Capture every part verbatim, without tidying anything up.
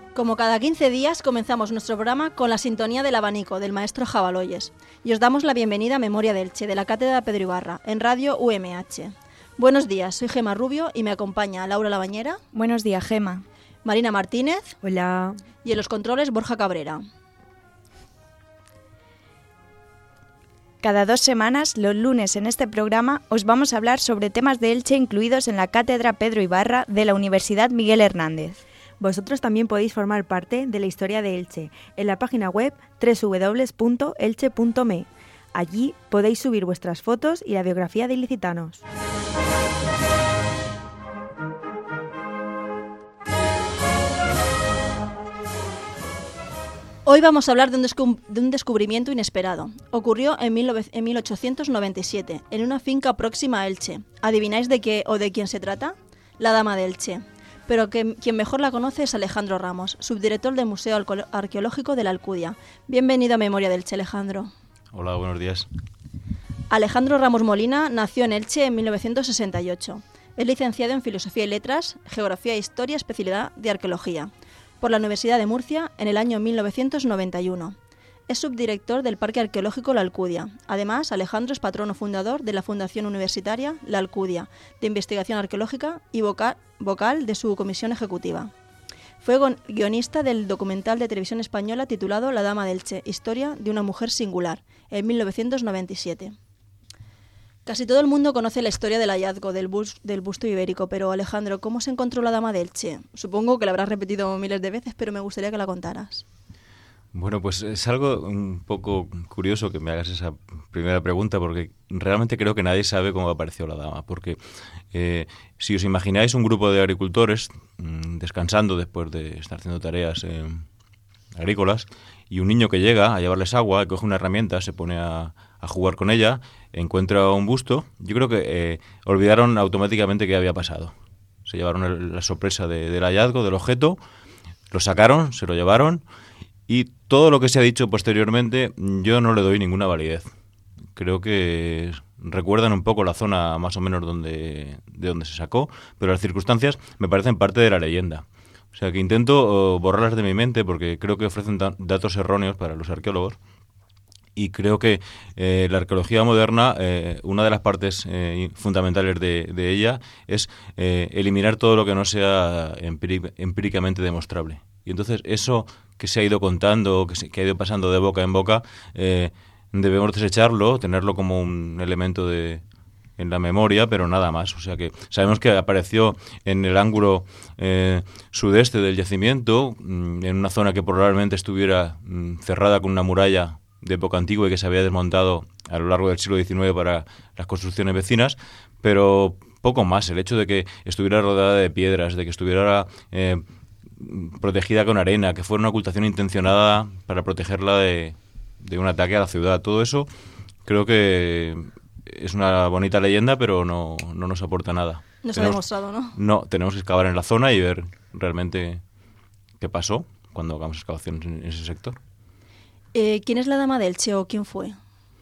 Como cada quince días comenzamos nuestro programa con la sintonía del abanico del maestro Jabaloyes y os damos la bienvenida a Memoria de Elche de la Cátedra Pedro Ibarra en Radio U M H. Buenos días, soy Gema Rubio y me acompaña Laura Labañera. Buenos días, Gema. Marina Martínez. Hola. Y en los controles Borja Cabrera. Cada dos semanas, los lunes en este programa, os vamos a hablar sobre temas de Elche incluidos en la Cátedra Pedro Ibarra de la Universidad Miguel Hernández. Vosotros también podéis formar parte de la historia de Elche en la página web doble u doble u doble u punto elche punto m e. Allí podéis subir vuestras fotos y la biografía de ilicitanos. Hoy vamos a hablar de un, descu- de un descubrimiento inesperado. Ocurrió en, mil nove- en mil ochocientos noventa y siete, en una finca próxima a Elche. ¿Adivináis de qué o de quién se trata? La Dama de Elche. Pero que, quien mejor la conoce es Alejandro Ramos, subdirector del Museo Alco- Arqueológico de la Alcudia. Bienvenido a Memoria de Elche, Alejandro. Hola, buenos días. Alejandro Ramos Molina nació en Elche en mil novecientos sesenta y ocho. Es licenciado en Filosofía y Letras, Geografía e Historia, especialidad de Arqueología, por la Universidad de Murcia en el año mil novecientos noventa y uno. Es subdirector del Parque Arqueológico La Alcudia. Además, Alejandro es patrono fundador de la Fundación Universitaria La Alcudia, de Investigación Arqueológica y vocal, vocal de su comisión ejecutiva. Fue guionista del documental de televisión española titulado La Dama de Elche, historia de una mujer singular, en mil novecientos noventa y siete. Casi todo el mundo conoce la historia del hallazgo del, bus, del busto ibérico, pero Alejandro, ¿cómo se encontró la Dama de Elche? Supongo que la habrás repetido miles de veces, pero me gustaría que la contaras. Bueno, pues es algo un poco curioso que me hagas esa primera pregunta, porque realmente creo que nadie sabe cómo apareció la dama, porque eh, si os imagináis un grupo de agricultores mmm, descansando después de estar haciendo tareas eh, agrícolas, y un niño que llega a llevarles agua, coge una herramienta, se pone a, a jugar con ella, encuentra un busto, yo creo que eh, olvidaron automáticamente qué había pasado. Se llevaron el, la sorpresa de, del hallazgo, del objeto, lo sacaron, se lo llevaron, y todo lo que se ha dicho posteriormente yo no le doy ninguna validez. Creo que recuerdan un poco la zona más o menos donde, de donde se sacó, pero las circunstancias me parecen parte de la leyenda. O sea que intento uh, borrarlas de mi mente porque creo que ofrecen da- datos erróneos para los arqueólogos. Y creo que eh, la arqueología moderna, eh, una de las partes eh, fundamentales de, de ella es eh, eliminar todo lo que no sea empíric- empíricamente demostrable. Y entonces eso que se ha ido contando, que, se, que ha ido pasando de boca en boca, eh, debemos desecharlo, tenerlo como un elemento de en la memoria, pero nada más. O sea que sabemos que apareció en el ángulo eh, sudeste del yacimiento, mm, en una zona que probablemente estuviera mm, cerrada con una muralla de época antigua y que se había desmontado a lo largo del siglo diecinueve para las construcciones vecinas, pero poco más. El hecho de que estuviera rodeada de piedras, de que estuviera eh, protegida con arena, que fuera una ocultación intencionada para protegerla de, de un ataque a la ciudad, todo eso creo que es una bonita leyenda, pero no, no nos aporta nada. No se ha demostrado, ¿no? No, tenemos que excavar en la zona y ver realmente qué pasó cuando hagamos excavaciones en ese sector. Eh, ¿Quién es la Dama de Elche o quién fue?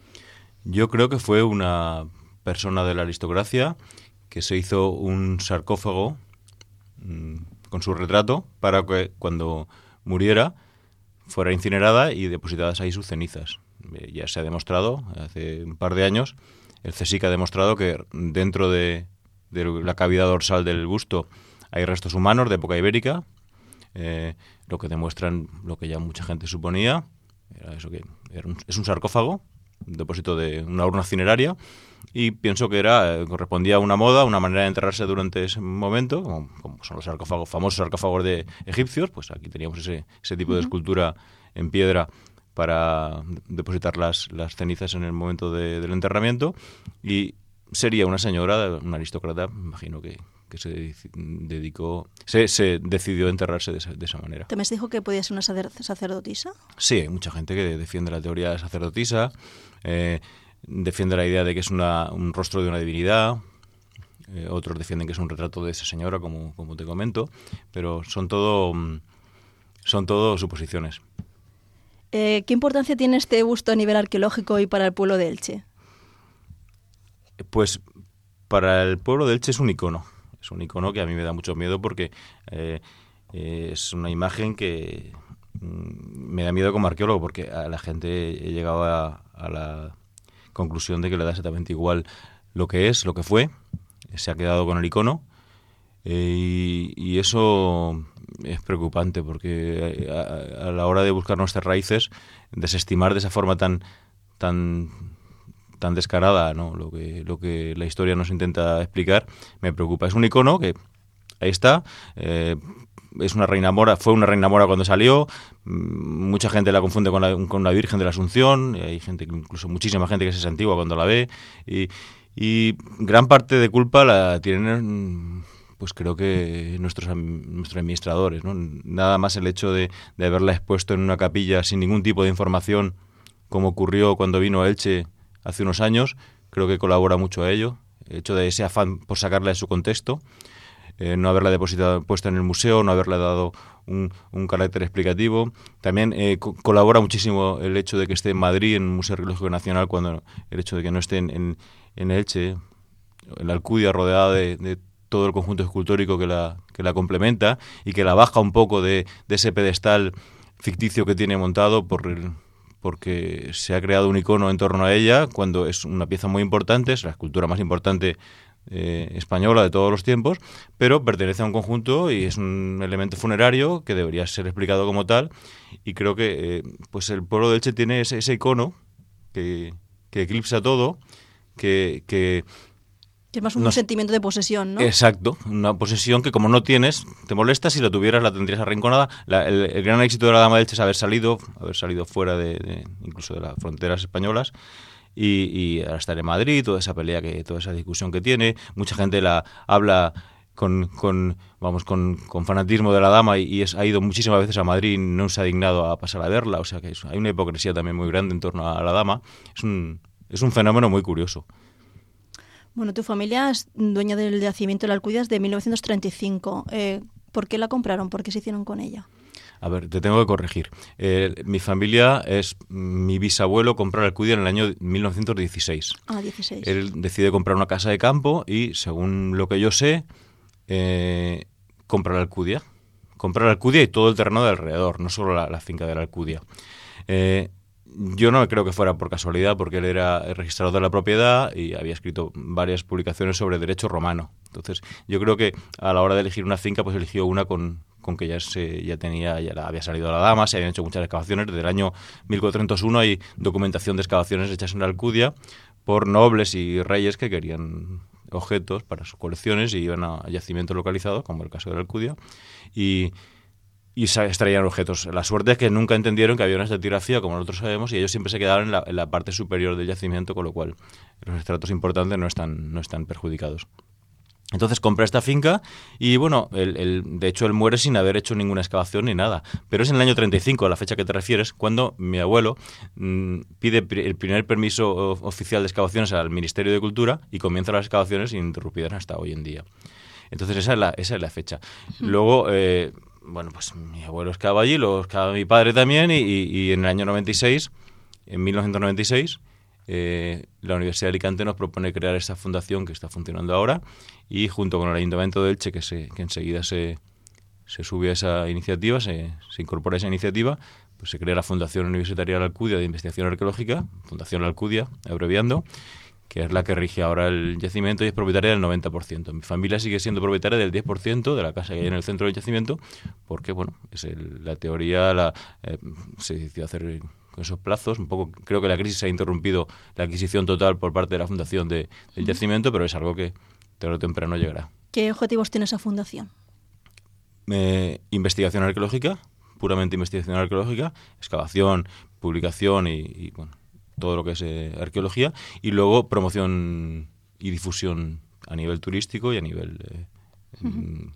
Yo creo que fue una persona de la aristocracia que se hizo un sarcófago mmm, con su retrato para que cuando muriera fuera incinerada y depositadas ahí sus cenizas. Eh, ya se ha demostrado hace un par de años, el CSIC ha demostrado que dentro de, de la cavidad dorsal del busto hay restos humanos de época ibérica, eh, lo que demuestran lo que ya mucha gente suponía. Era eso que era un, es un sarcófago, un depósito de una urna cineraria, y pienso que era correspondía a una moda, una manera de enterrarse durante ese momento, como, como son los sarcófagos, famosos sarcófagos de egipcios. Pues aquí teníamos ese, ese tipo de escultura en piedra para depositar las, las cenizas en el momento de, del enterramiento, y sería una señora, una aristócrata, me imagino que que se dedicó, se, se decidió enterrarse de esa, de esa manera. ¿También se dijo que podía ser una sacerdotisa? Sí, hay mucha gente que defiende la teoría sacerdotisa, eh, defiende la idea de que es una, un rostro de una divinidad, eh, otros defienden que es un retrato de esa señora, como, como te comento, pero son todo, son todo suposiciones. Eh, ¿Qué importancia tiene este busto a nivel arqueológico y para el pueblo de Elche? Pues para el pueblo de Elche es un icono. Es un icono que a mí me da mucho miedo porque eh, eh, es una imagen que mm, me da miedo como arqueólogo, porque a la gente he llegado a, a la conclusión de que le da exactamente igual lo que es, lo que fue, se ha quedado con el icono, eh, y, y eso es preocupante, porque a, a la hora de buscar nuestras raíces, desestimar de esa forma tan tan tan descarada, ¿no?, lo que lo que la historia nos intenta explicar, me preocupa. Es un icono que ahí está, eh, es una reina mora, fue una reina mora cuando salió, mucha gente la confunde con la, con la Virgen de la Asunción, hay gente, incluso muchísima gente que es antigua cuando la ve, y, y gran parte de culpa la tienen, pues creo que nuestros nuestros administradores, ¿no? Nada más el hecho de, de haberla expuesto en una capilla sin ningún tipo de información, como ocurrió cuando vino a Elche hace unos años, creo que colabora mucho a ello, el hecho de ese afán por sacarla de su contexto, eh, no haberla depositado, puesto en el museo, no haberle dado un, un carácter explicativo. También eh, co- colabora muchísimo el hecho de que esté en Madrid, en el Museo Arqueológico Nacional, cuando el hecho de que no esté en, en, en Elche, en la Alcudia, rodeada de, de todo el conjunto escultórico que la, que la complementa y que la baja un poco de, de ese pedestal ficticio que tiene montado por el, porque se ha creado un icono en torno a ella, cuando es una pieza muy importante, es la escultura más importante eh, española de todos los tiempos, pero pertenece a un conjunto y es un elemento funerario que debería ser explicado como tal, y creo que eh, pues el pueblo de Elche tiene ese, ese icono que, que eclipsa todo, que... que Que es más un Nos... sentimiento de posesión, ¿no? Exacto, una posesión que como no tienes, te molesta, si la tuvieras la tendrías arrinconada. La, el, el gran éxito de la Dama de Elche es haber salido, haber salido fuera de, de incluso de las fronteras españolas, y, y ahora estar en Madrid, toda esa pelea, que toda esa discusión que tiene. Mucha gente la habla con, con vamos con, con fanatismo de la Dama, y, y es, ha ido muchísimas veces a Madrid y no se ha dignado a pasar a verla, o sea que es, hay una hipocresía también muy grande en torno a la Dama. Es un, es un fenómeno muy curioso. Bueno, tu familia es dueña del yacimiento de la Alcudia desde mil novecientos treinta y cinco. Eh, ¿Por qué la compraron? ¿Por qué se hicieron con ella? A ver, te tengo que corregir. Eh, mi familia es... Mi bisabuelo compró la Alcudia en el año mil novecientos dieciséis. Ah, dieciséis. Él decide comprar una casa de campo y, según lo que yo sé, eh, compra la Alcudia. Compra la Alcudia y todo el terreno de alrededor, no solo la, la finca de la Alcudia. Eh, Yo no creo que fuera por casualidad, porque él era el registrador de la propiedad y había escrito varias publicaciones sobre derecho romano. Entonces, yo creo que a la hora de elegir una finca, pues eligió una con, con que ya se ya tenía ya la, había salido a la Dama, se habían hecho muchas excavaciones. Desde el año mil cuatrocientos uno hay documentación de excavaciones hechas en la Alcudia por nobles y reyes que querían objetos para sus colecciones y iban a yacimientos localizados, como el caso de la Alcudia, y y se extraían objetos. La suerte es que nunca entendieron que había una estratigrafía, como nosotros sabemos, y ellos siempre se quedaron en la, en la parte superior del yacimiento, con lo cual los estratos importantes no están, no están perjudicados. Entonces compré esta finca y, bueno, el, el, de hecho él muere sin haber hecho ninguna excavación ni nada. Pero es en el año treinta y cinco, a la fecha que te refieres, cuando mi abuelo mmm, pide el primer permiso oficial de excavaciones al Ministerio de Cultura y comienza las excavaciones ininterrumpidas hasta hoy en día. Entonces esa es la, esa es la fecha. Uh-huh. Luego... Eh, Bueno, pues mi abuelo excava allí, lo excava mi padre también, y, y, y en el año noventa y seis, en mil novecientos noventa y seis, eh, la Universidad de Alicante nos propone crear esta fundación que está funcionando ahora, y junto con el Ayuntamiento de Elche, que, se, que enseguida se, se sube a esa iniciativa, se, se incorpora a esa iniciativa, pues se crea la Fundación Universitaria de la Alcudia de Investigación Arqueológica, Fundación La Alcudia, abreviando, que es la que rige ahora el yacimiento y es propietaria del noventa por ciento. Mi familia sigue siendo propietaria del diez por ciento de la casa que hay en el centro del yacimiento, porque, bueno, es el, la teoría la, eh, se decidió hacer con esos plazos. Un poco, creo que la crisis ha interrumpido la adquisición total por parte de la fundación de, del yacimiento, pero es algo que tarde o temprano llegará. ¿Qué objetivos tiene esa fundación? Eh, investigación arqueológica, puramente investigación arqueológica, excavación, publicación y, y bueno, todo lo que es eh, arqueología, y luego promoción y difusión a nivel turístico y a nivel eh, uh-huh.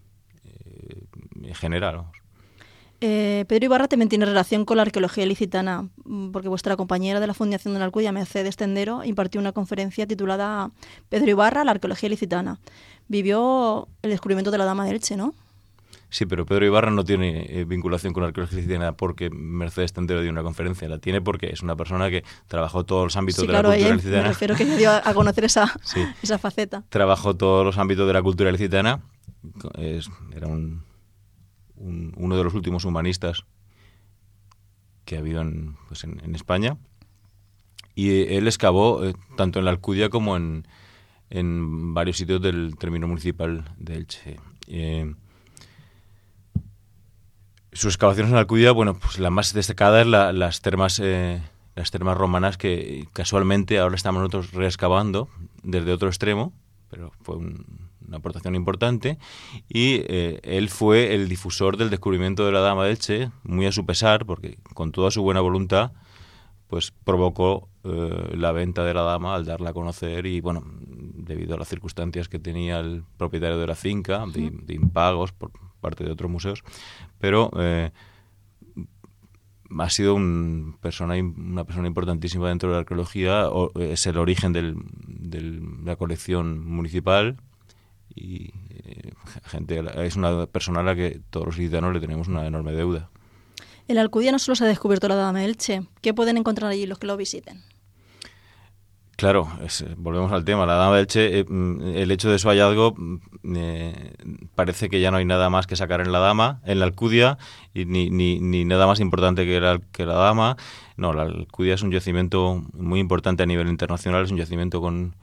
eh, general. Vamos. Eh, Pedro Ibarra también tiene relación con la arqueología ilicitana, porque vuestra compañera de la Fundación de la Alcudia, Mercedes Tendero, impartió una conferencia titulada Pedro Ibarra, la arqueología ilicitana. Vivió el descubrimiento de la Dama de Elche, ¿no? Sí, pero Pedro Ibarra no tiene eh, vinculación con la arqueología ilicitana porque Mercedes Tendero dio una conferencia. La tiene porque es una persona que trabajó todos los ámbitos sí, de claro, la cultura ella, ilicitana. Me refiero que dio a conocer esa, sí. esa faceta. Trabajó todos los ámbitos de la cultura ilicitana. Es, era un, un, uno de los últimos humanistas que ha habido en, pues en, en España. Y eh, él excavó eh, tanto en la Alcudia como en, en varios sitios del término municipal de Elche. Eh, sus excavaciones en la Alcudia, bueno, pues la más destacada es la, las termas eh, las termas romanas que casualmente ahora estamos nosotros reexcavando desde otro extremo, pero fue un, una aportación importante. Y eh, él fue el difusor del descubrimiento de la Dama de Elche, muy a su pesar, porque con toda su buena voluntad pues provocó eh, la venta de la Dama al darla a conocer, y bueno, debido a las circunstancias que tenía el propietario de la finca, de, de impagos por parte de otros museos, pero eh, ha sido un persona, una persona importantísima dentro de la arqueología. O, es el origen del, del, de la colección municipal, y eh, gente, es una persona a la que todos los ilicitanos le tenemos una enorme deuda. En la Alcudia no solo se ha descubierto la Dama de Elche. ¿Qué pueden encontrar allí los que lo visiten? Claro, es, volvemos al tema. La Dama de Elche, eh, el hecho de su hallazgo, eh, parece que ya no hay nada más que sacar en la Dama, en la Alcudia, y ni, ni, ni nada más importante que la, que la Dama. No, la Alcudia es un yacimiento muy importante a nivel internacional, es un yacimiento con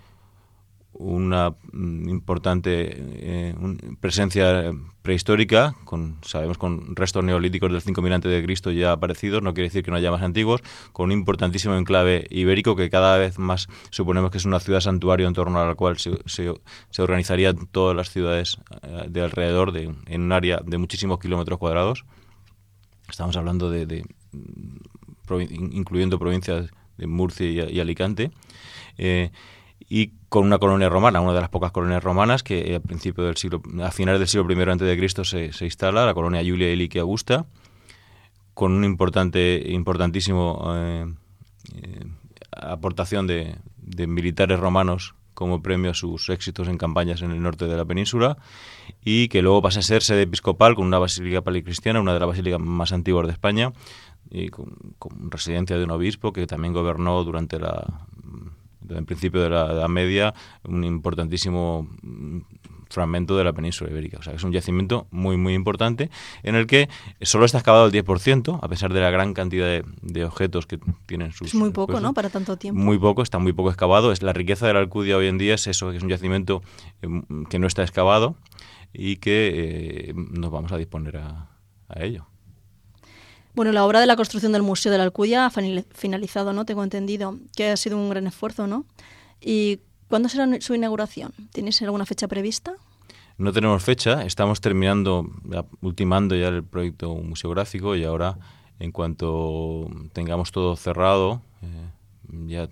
una importante eh, un, presencia prehistórica, con sabemos con restos neolíticos del cinco mil antes de Cristo ya aparecidos, no quiere decir que no haya más antiguos, con un importantísimo enclave ibérico que cada vez más suponemos que es una ciudad santuario en torno a la cual se, se, se organizarían todas las ciudades de alrededor, de, en un área de muchísimos kilómetros cuadrados. Estamos hablando de, de incluyendo provincias de Murcia y, y Alicante, eh, y con una colonia romana, una de las pocas colonias romanas que a principio del siglo, a finales del siglo primero antes de Cristo se, se instala, la colonia Julia Licia Augusta, con un importante, importantísimo eh, eh, aportación de, de militares romanos como premio a sus éxitos en campañas en el norte de la península, y que luego pasa a ser sede episcopal con una basílica palicristiana, una de las basílicas más antiguas de España, y con, con residencia de un obispo que también gobernó durante la en principio de la Edad Media un importantísimo fragmento de la península ibérica. O sea, es un yacimiento muy, muy importante en el que solo está excavado el diez por ciento, a pesar de la gran cantidad de, de objetos que tienen sus... Es muy poco, pues, ¿no?, para tanto tiempo. Muy poco, está muy poco excavado. Es la riqueza de la Alcudia hoy en día es eso, que es un yacimiento eh, que no está excavado y que eh, nos vamos a disponer a, a ello. Bueno, la obra de la construcción del Museo de la Alcudia ha finalizado, ¿no? Tengo entendido que ha sido un gran esfuerzo, ¿no? ¿Y cuándo será su inauguración? ¿Tienes alguna fecha prevista? No tenemos fecha, estamos terminando, ultimando ya el proyecto museográfico, y ahora, en cuanto tengamos todo cerrado, eh, ya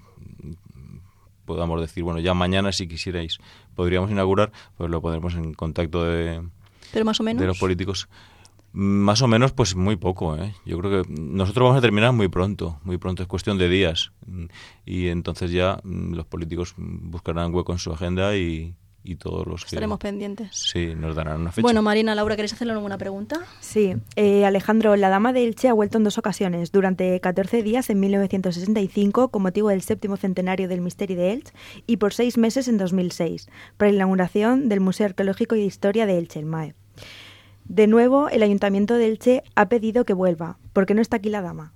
podamos decir, bueno, ya mañana, si quisierais, podríamos inaugurar, pues lo pondremos en contacto de, ¿Pero más o menos? de los políticos. Más o menos, pues muy poco, ¿eh? Yo creo que nosotros vamos a terminar muy pronto, muy pronto, es cuestión de días. Y entonces ya los políticos buscarán hueco en su agenda y, y todos los que... Estaremos pendientes. Sí, nos darán una fecha. Bueno, Marina, Laura, ¿queréis hacerle alguna pregunta? Sí, eh, Alejandro, la Dama de Elche ha vuelto en dos ocasiones, durante catorce días en mil novecientos sesenta y cinco con motivo del séptimo centenario del Misteri de Elche y por seis meses en dos mil seis, para la inauguración del Museo Arqueológico y de Historia de Elche, el M A E. De nuevo, el Ayuntamiento de Elche ha pedido que vuelva. ¿Por qué no está aquí la Dama?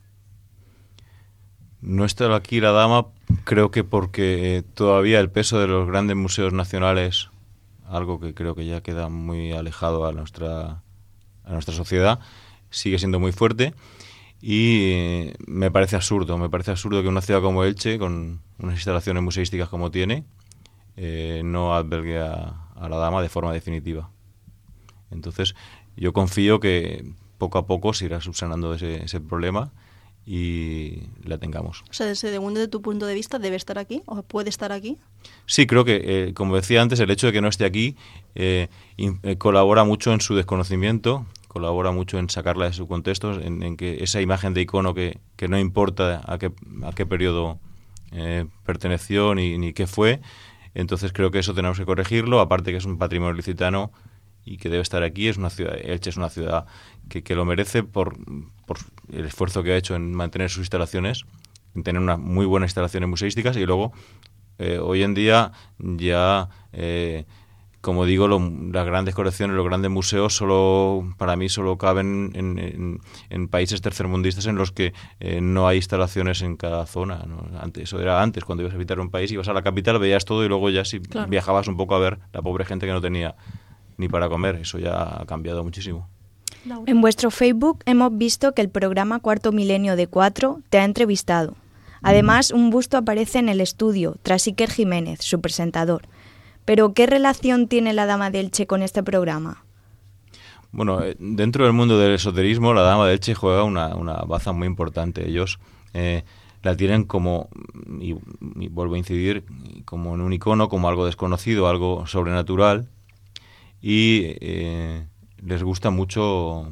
No está aquí la Dama, creo que porque eh, todavía el peso de los grandes museos nacionales, algo que creo que ya queda muy alejado a nuestra, a nuestra sociedad, sigue siendo muy fuerte, y eh, me parece absurdo, me parece absurdo que una ciudad como Elche, con unas instalaciones museísticas como tiene, eh, no albergue a, a la Dama de forma definitiva. Entonces, yo confío que poco a poco se irá subsanando ese, ese problema y la tengamos. O sea, desde tu punto de vista, ¿debe estar aquí o puede estar aquí? Sí, creo que, eh, como decía antes, el hecho de que no esté aquí eh, in, eh, colabora mucho en su desconocimiento, colabora mucho en sacarla de su contexto, en, en que esa imagen de icono que, que no importa a qué, a qué periodo eh, perteneció ni, ni qué fue. Entonces creo que eso tenemos que corregirlo, aparte que es un patrimonio ilicitano y que debe estar aquí. Es una ciudad, Elche es una ciudad que, que lo merece por, por el esfuerzo que ha hecho en mantener sus instalaciones, en tener unas muy buenas instalaciones museísticas, y luego eh, hoy en día ya eh, como digo, lo, las grandes colecciones, los grandes museos, solo para mí solo caben en, en, en países tercermundistas en los que eh, no hay instalaciones en cada zona, ¿no? Antes, eso era antes, cuando ibas a visitar un país, ibas a la capital, veías todo y luego ya si claro. viajabas un poco a ver la pobre gente que no tenía ni para comer. Eso ya ha cambiado muchísimo. En vuestro Facebook hemos visto que el programa Cuarto Milenio de Cuatro te ha entrevistado. Además, un busto aparece en el estudio, tras Iker Jiménez, su presentador. Pero, ¿qué relación tiene la Dama de Elche con este programa? Bueno, dentro del mundo del esoterismo, la Dama de Elche juega una, una baza muy importante. Ellos eh, la tienen como, y, y vuelvo a incidir, como en un icono, como algo desconocido, algo sobrenatural, y eh, les gusta mucho...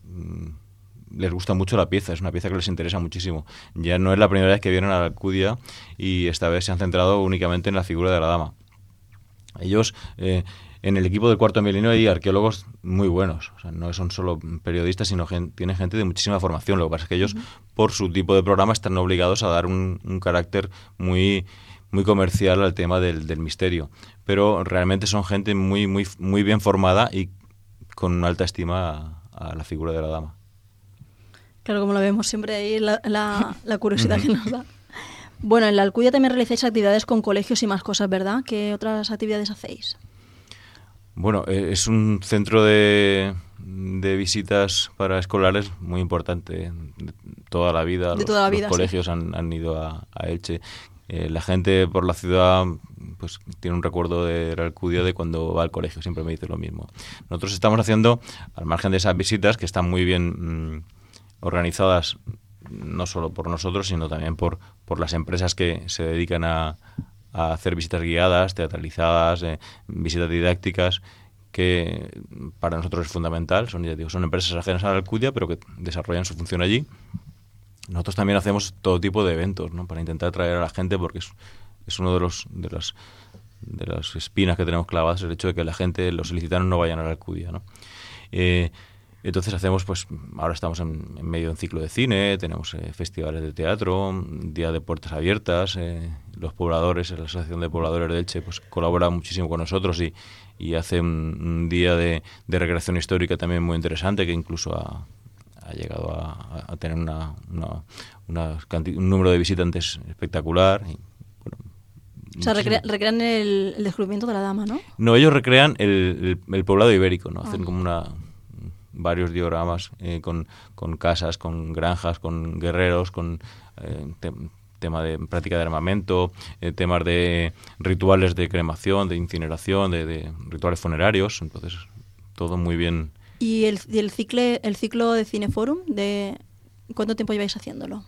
les gusta mucho la pieza, es una pieza que les interesa muchísimo. Ya no es la primera vez que vienen a la Alcudia y esta vez se han centrado únicamente en la figura de la Dama. Ellos, eh, en el equipo del Cuarto Milenio hay arqueólogos muy buenos, o sea, no son solo periodistas, sino que tienen gente de muchísima formación. Lo que pasa es que ellos, uh-huh. por su tipo de programa, están obligados a dar un, un carácter muy, muy comercial al tema del, del misterio. Pero realmente son gente muy, muy, muy bien formada y con alta estima a, a la figura de la Dama. Claro, como lo vemos siempre ahí, la, la, la curiosidad que nos da. Bueno, en la Alcudia también realizáis actividades con colegios y más cosas, ¿verdad? ¿Qué otras actividades hacéis? Bueno, eh, es un centro de, de visitas para escolares muy importante. De toda la vida, de los, toda la vida, los colegios sí. han, han ido a, a Elche. Eh, la gente por la ciudad pues tiene un recuerdo de la Alcudia de cuando va al colegio, siempre me dice lo mismo. Nosotros estamos haciendo, al margen de esas visitas, que están muy bien mmm, organizadas, no solo por nosotros, sino también por, por las empresas que se dedican a, a hacer visitas guiadas, teatralizadas, eh, visitas didácticas, que para nosotros es fundamental. Son, ya digo, son empresas ajenas a la Alcudia, pero que desarrollan su función allí. Nosotros también hacemos todo tipo de eventos, ¿no? Para intentar atraer a la gente, porque es, es uno de los de las de las espinas que tenemos clavadas, el hecho de que la gente, los ilicitanos, no vayan a la Alcudia, ¿no? Eh, Entonces hacemos, pues ahora estamos en, en medio de un ciclo de cine, tenemos eh, festivales de teatro, día de puertas abiertas, eh, los pobladores, la Asociación de Pobladores de Elche, pues colabora muchísimo con nosotros y, y hace un, un día de, de recreación histórica también muy interesante, que incluso ha, ha llegado a, a tener una, una, una canti- un número de visitantes espectacular. Y, bueno, o sea, recrea, recrean el, el descubrimiento de la Dama, ¿no? No, ellos recrean el, el, el poblado ibérico, ¿no? Hacen Ah. como una... varios dioramas eh, con, con casas, con granjas, con guerreros, con eh, te, tema de práctica de armamento, eh, temas de rituales de cremación, de incineración, de, de rituales funerarios. Entonces, todo muy bien. ¿Y el, y el, cicle, el ciclo de Cineforum, de cuánto tiempo lleváis haciéndolo?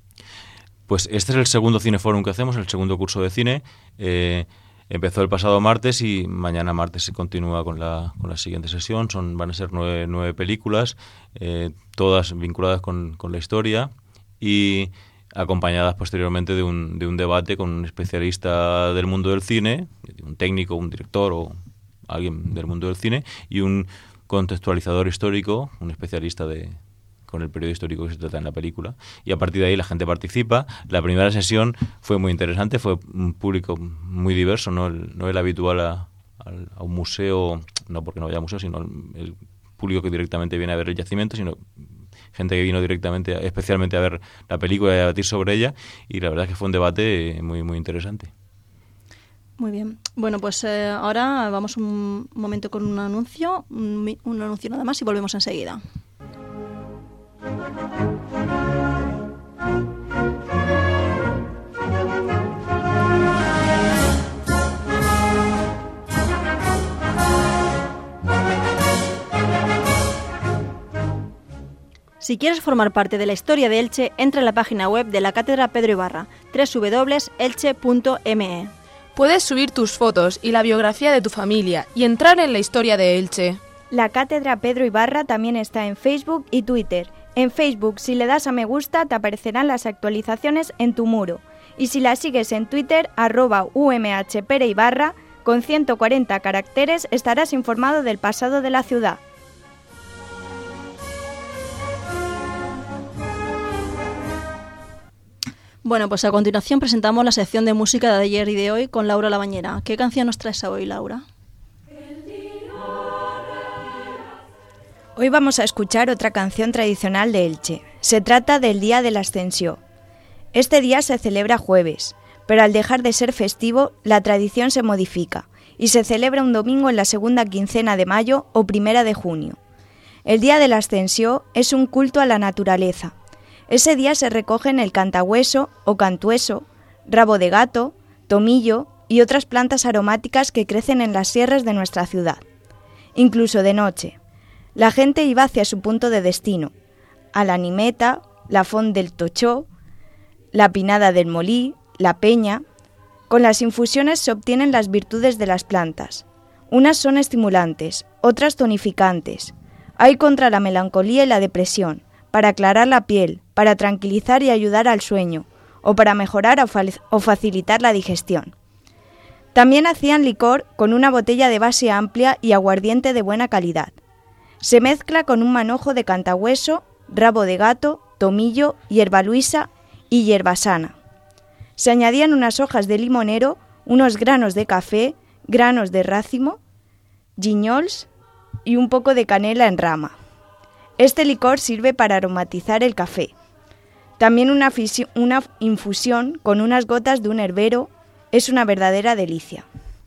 Pues este es el segundo Cineforum que hacemos, el segundo curso de cine. Eh, Empezó el pasado martes y mañana martes se continúa con la, con la siguiente sesión. Son, van a ser nueve, nueve películas, eh, todas vinculadas con, con la historia y acompañadas posteriormente de un, de un debate con un especialista del mundo del cine, un técnico, un director o alguien del mundo del cine, y un contextualizador histórico, un especialista de con el periodo histórico que se trata en la película, y a partir de ahí la gente participa. La primera sesión fue muy interesante, fue un público muy diverso, no el, no el habitual a, a, a un museo, no porque no vaya a museo, sino el, el público que directamente viene a ver el yacimiento, sino gente que vino directamente, especialmente a ver la película y a debatir sobre ella, y la verdad es que fue un debate muy, muy interesante. Muy bien. Bueno, pues eh, ahora vamos un momento con un anuncio, un, un anuncio nada más y volvemos enseguida. Si quieres formar parte de la historia de Elche, entra en la página web de la Cátedra Pedro Ibarra, doble u doble u doble u punto elche punto eme e. Puedes subir tus fotos y la biografía de tu familia y entrar en la historia de Elche. La Cátedra Pedro Ibarra también está en Facebook y Twitter. En Facebook, si le das a me gusta, te aparecerán las actualizaciones en tu muro. Y si la sigues en Twitter, arroba umhpereibarra, con ciento cuarenta caracteres, estarás informado del pasado de la ciudad. Bueno, pues a continuación presentamos la sección de música de ayer y de hoy con Laura Labañera. ¿Qué canción nos traes hoy, Laura? El Hoy vamos a escuchar otra canción tradicional de Elche. Se trata del Día de la Ascensió. Este día se celebra jueves, pero al dejar de ser festivo, la tradición se modifica y se celebra un domingo en la segunda quincena de mayo o primera de junio. El Día de la Ascensió es un culto a la naturaleza. Ese día se recogen el cantahueso o cantueso, rabo de gato, tomillo y otras plantas aromáticas que crecen en las sierras de nuestra ciudad. Incluso de noche. La gente iba hacia su punto de destino, a la Nimeta, la Font del Tochó, la Pinada del Molí, la Peña. Con las infusiones se obtienen las virtudes de las plantas. Unas son estimulantes, otras tonificantes. Hay contra la melancolía y la depresión, para aclarar la piel, para tranquilizar y ayudar al sueño, o para mejorar o, fa- o facilitar la digestión. También hacían licor con una botella de base amplia y aguardiente de buena calidad. Se mezcla con un manojo de cantahueso, rabo de gato, tomillo, hierba luisa y hierbasana. Se añadían unas hojas de limonero, unos granos de café, granos de rácimo, giñols y un poco de canela en rama. Este licor sirve para aromatizar el café. También una, fisi- una infusión con unas gotas de un herbero es una verdadera delicia.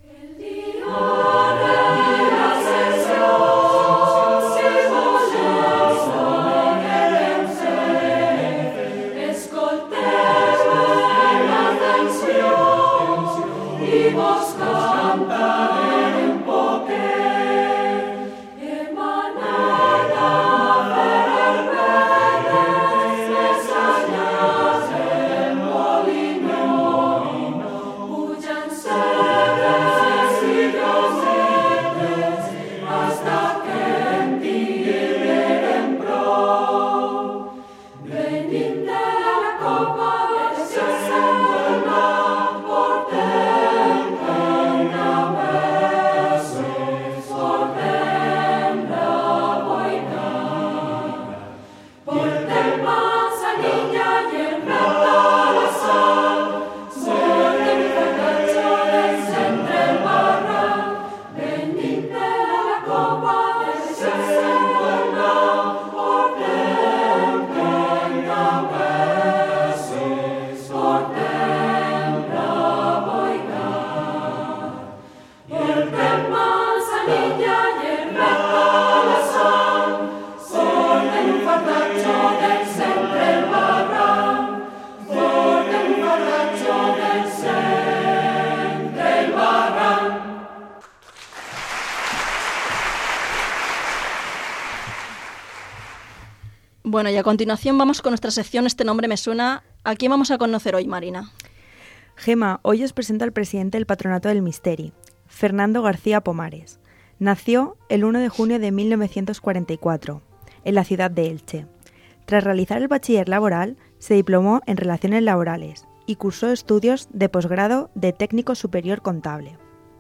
Bueno, y a continuación vamos con nuestra sección Este nombre me suena. ¿A quién vamos a conocer hoy, Marina? Gema, hoy os presento al presidente del Patronato del Misteri, Fernando García Pomares. Nació el primero de junio de mil novecientos cuarenta y cuatro, en la ciudad de Elche. Tras realizar el bachiller laboral, se diplomó en Relaciones Laborales y cursó estudios de posgrado de Técnico Superior Contable.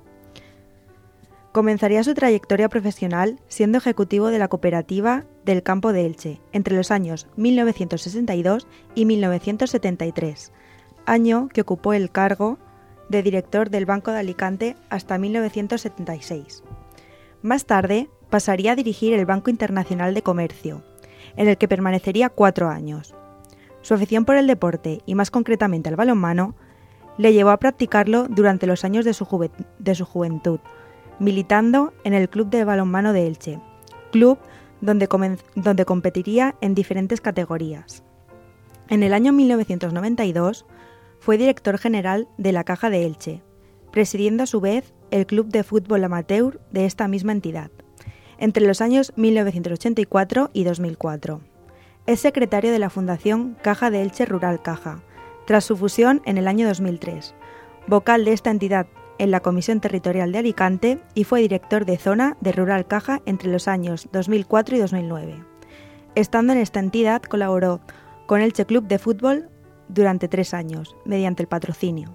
Comenzaría su trayectoria profesional siendo ejecutivo de la Cooperativa del Campo de Elche entre los años mil novecientos sesenta y dos y mil novecientos setenta y tres, año que ocupó el cargo de director del Banco de Alicante hasta mil novecientos setenta y seis. Más tarde pasaría a dirigir el Banco Internacional de Comercio, en el que permanecería cuatro años. Su afición por el deporte, y más concretamente al balonmano, le llevó a practicarlo durante los años de su, juve- de su juventud, militando en el Club de Balonmano de Elche, club donde, comen- donde competiría en diferentes categorías. En el año mil novecientos noventa y dos fue director general de la Caja de Elche, presidiendo a su vez el Club de Fútbol Amateur de esta misma entidad, entre los años mil novecientos ochenta y cuatro y dos mil cuatro. Es secretario de la Fundación Caja de Elche Rural Caja, tras su fusión en el año dos mil tres, vocal de esta entidad en la Comisión Territorial de Alicante y fue director de zona de Rural Caja entre los años dos mil cuatro y dos mil nueve. Estando en esta entidad colaboró con Elche Club de Fútbol durante tres años, mediante el patrocinio.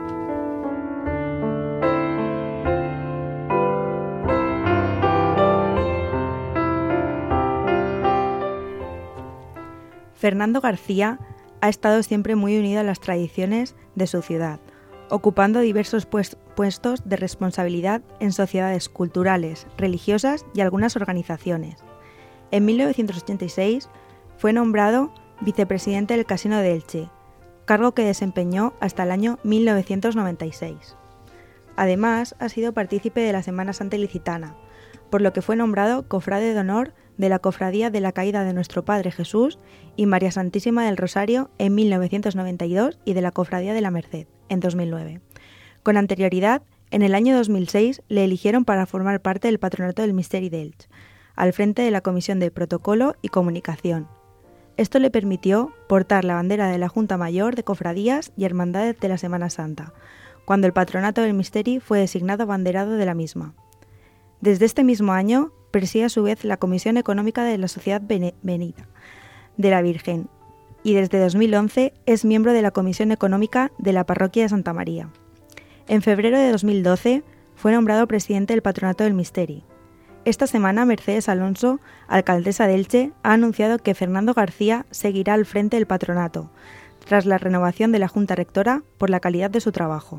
Fernando García ha estado siempre muy unido a las tradiciones de su ciudad, ocupando diversos pues- puestos de responsabilidad en sociedades culturales, religiosas y algunas organizaciones. En mil novecientos ochenta y seis fue nombrado vicepresidente del Casino de Elche, cargo que desempeñó hasta el año mil novecientos noventa y seis. Además, ha sido partícipe de la Semana Santa Ilicitana, por lo que fue nombrado cofrade de honor de la Cofradía de la Caída de Nuestro Padre Jesús y María Santísima del Rosario en mil novecientos noventa y dos y de la Cofradía de la Merced en dos mil nueve. Con anterioridad, en el año dos mil seis le eligieron para formar parte del Patronato del Misteri d'Elx, al frente de la Comisión de Protocolo y Comunicación. Esto le permitió portar la bandera de la Junta Mayor de Cofradías y Hermandades de la Semana Santa, cuando el Patronato del Misteri fue designado abanderado de la misma. Desde este mismo año, preside a su vez la Comisión Económica de la Sociedad Venida de la Virgen y desde dos mil once es miembro de la Comisión Económica de la Parroquia de Santa María. En febrero de dos mil doce fue nombrado presidente del Patronato del Misteri. Esta semana Mercedes Alonso, alcaldesa de Elche, ha anunciado que Fernando García seguirá al frente del patronato, tras la renovación de la Junta Rectora por la calidad de su trabajo.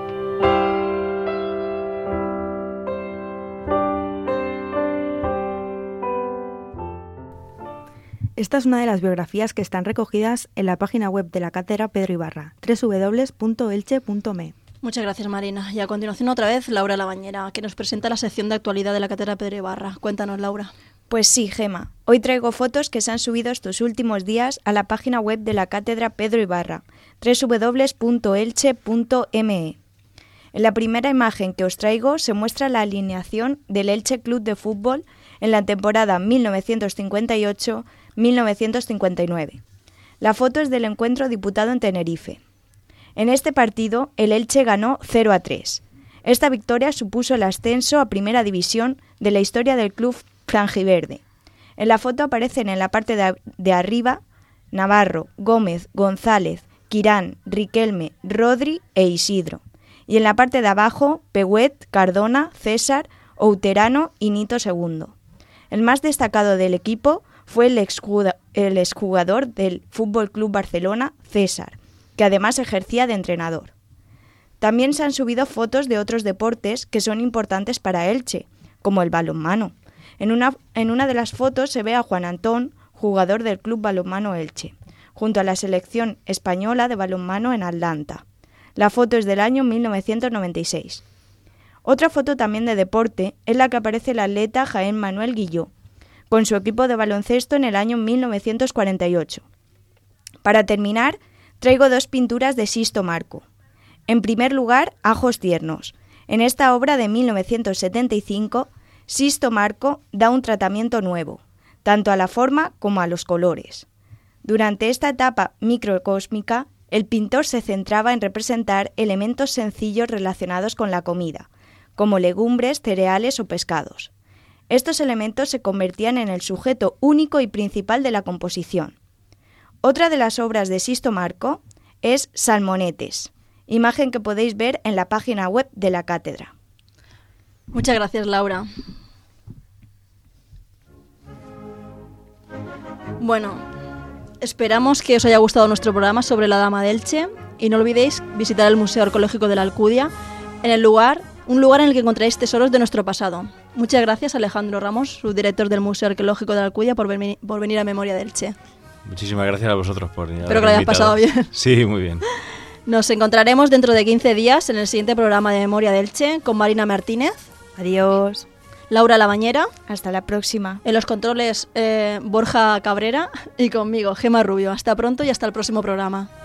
Esta es una de las biografías que están recogidas en la página web de la Cátedra Pedro Ibarra, doble u doble u doble u punto elche punto me. Muchas gracias, Marina. Y a continuación otra vez Laura Labañera, que nos presenta la sección de actualidad de la Cátedra Pedro Ibarra. Cuéntanos, Laura. Pues sí, Gema. Hoy traigo fotos que se han subido estos últimos días a la página web de la Cátedra Pedro Ibarra, doble u doble u doble u punto elche punto me. En la primera imagen que os traigo se muestra la alineación del Elche Club de Fútbol en la temporada mil novecientos cincuenta y ocho mil novecientos cincuenta y nueve. La foto es del encuentro disputado en Tenerife. En este partido, el Elche ganó cero a tres. Esta victoria supuso el ascenso a Primera División de la historia del club franjiverde. En la foto aparecen en la parte de, de arriba Navarro, Gómez, González, Quirán, Riquelme, Rodri e Isidro. Y en la parte de abajo, Pehuet, Cardona, César, Outerano y Nito segundo. El más destacado del equipo fue el exjugador, el exjugador del F C Barcelona, César, que además ejercía de entrenador. También se han subido fotos de otros deportes que son importantes para Elche, como el balonmano. En una, en una de las fotos se ve a Juan Antón, jugador del Club Balonmano Elche, junto a la selección española de balonmano en Atlanta. La foto es del año mil novecientos noventa y seis. Otra foto también de deporte es la que aparece el atleta Jaén Manuel Guilló, con su equipo de baloncesto en el año mil novecientos cuarenta y ocho. Para terminar, traigo dos pinturas de Sisto Marco. En primer lugar, Ajos tiernos. En esta obra de mil novecientos setenta y cinco, Sisto Marco da un tratamiento nuevo, tanto a la forma como a los colores. Durante esta etapa microcósmica, el pintor se centraba en representar elementos sencillos relacionados con la comida, como legumbres, cereales o pescados. Estos elementos se convertían en el sujeto único y principal de la composición. Otra de las obras de Sisto Marco es Salmonetes, imagen que podéis ver en la página web de la cátedra. Muchas gracias, Laura. Bueno, esperamos que os haya gustado nuestro programa sobre la Dama de Elche y no olvidéis visitar el Museo Arqueológico de la Alcudia, en el lugar, un lugar en el que encontraréis tesoros de nuestro pasado. Muchas gracias, Alejandro Ramos, subdirector del Museo Arqueológico de la Alcudia, por, ven- por venir a Memoria de Elche. Muchísimas gracias a vosotros por haberme Espero que lo hayas pasado bien. Sí, muy bien. Nos encontraremos dentro de quince días en el siguiente programa de Memoria de Elche con Marina Martínez, Adiós. Laura Labañera, Hasta la próxima. en los controles eh, Borja Cabrera y conmigo, Gema Rubio. Hasta pronto y hasta el próximo programa.